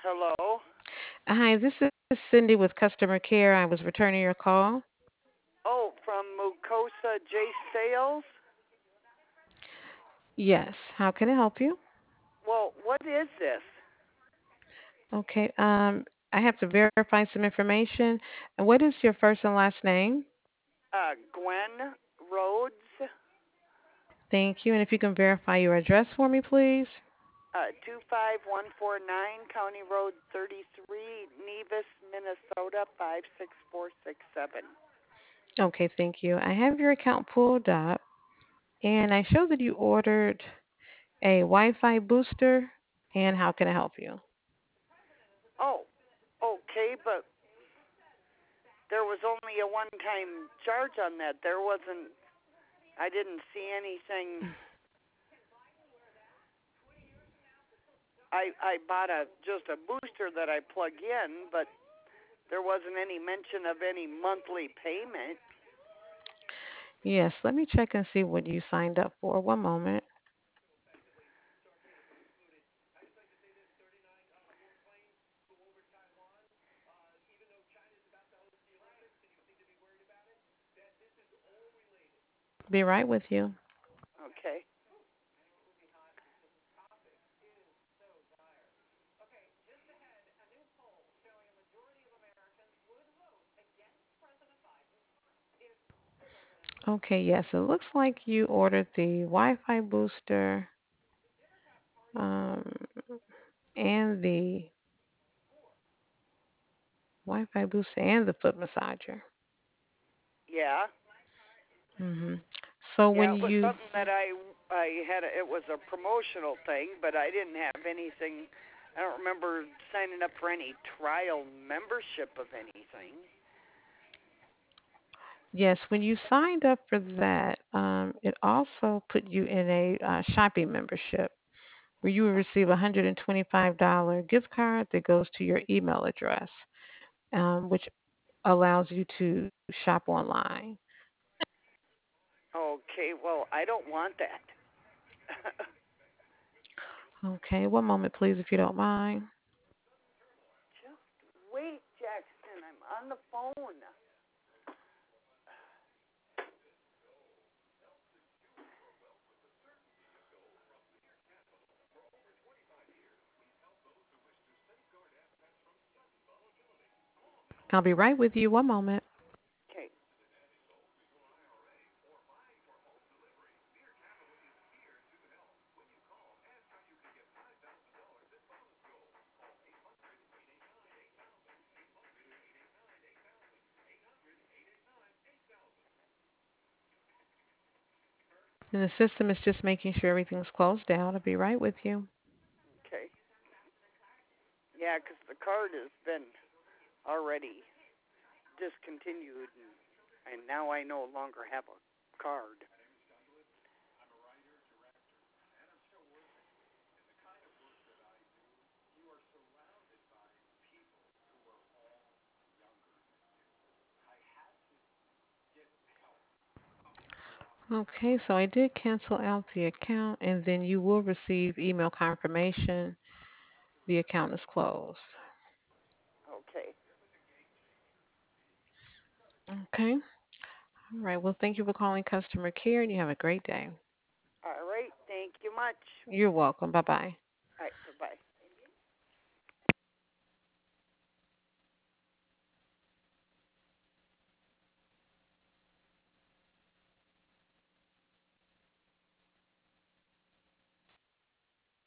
Hello. Hi, this is Cindy with customer care. I was returning your call. Oh, from Mucosa J Sales. Yes, how can I help you? Well, what is this? Okay, I have to verify some information. And what is your first and last name? Gwen Rhodes, Thank you. And if you can verify your address for me, please. 25149 County Road 33, Nevis, Minnesota 56467. Okay, thank you. I have your account pulled up, and I show that you ordered a Wi-Fi booster. And how can I help you? Oh, okay, but there was only a one-time charge on that. There wasn't. I didn't see anything. I bought a just a booster that I plug in, but there wasn't any mention of any monthly payment. Yes, let me check and see what you signed up for. One moment. Be right with you. Okay. Okay, yes, it looks like you ordered the Wi-Fi booster um, and the Wi-Fi booster and the foot massager. Yeah. hmm So Yeah, when it was you, something that I had it was a promotional thing, but I didn't have anything. I don't remember signing up for any trial membership of anything. yes, when you signed up for that, it also put you in a shopping membership where you will receive a $125 gift card that goes to your email address, which allows you to shop online. Okay, well, I don't want that. Okay, one moment, please, if you don't mind. Just wait, Jackson. I'm on the phone. I'll be right with you. One moment. Okay. And the system is just making sure everything's closed out. I'll be right with you. Okay. Yeah, 'cause the card has been already discontinued, and now I no longer have a card. Okay, so I did cancel out the account, and then you will receive email confirmation the account is closed. Okay. Okay. All right. Well, thank you for calling customer care, and you have a great day. All right. Thank you much. You're welcome. Bye bye. All right. Bye bye.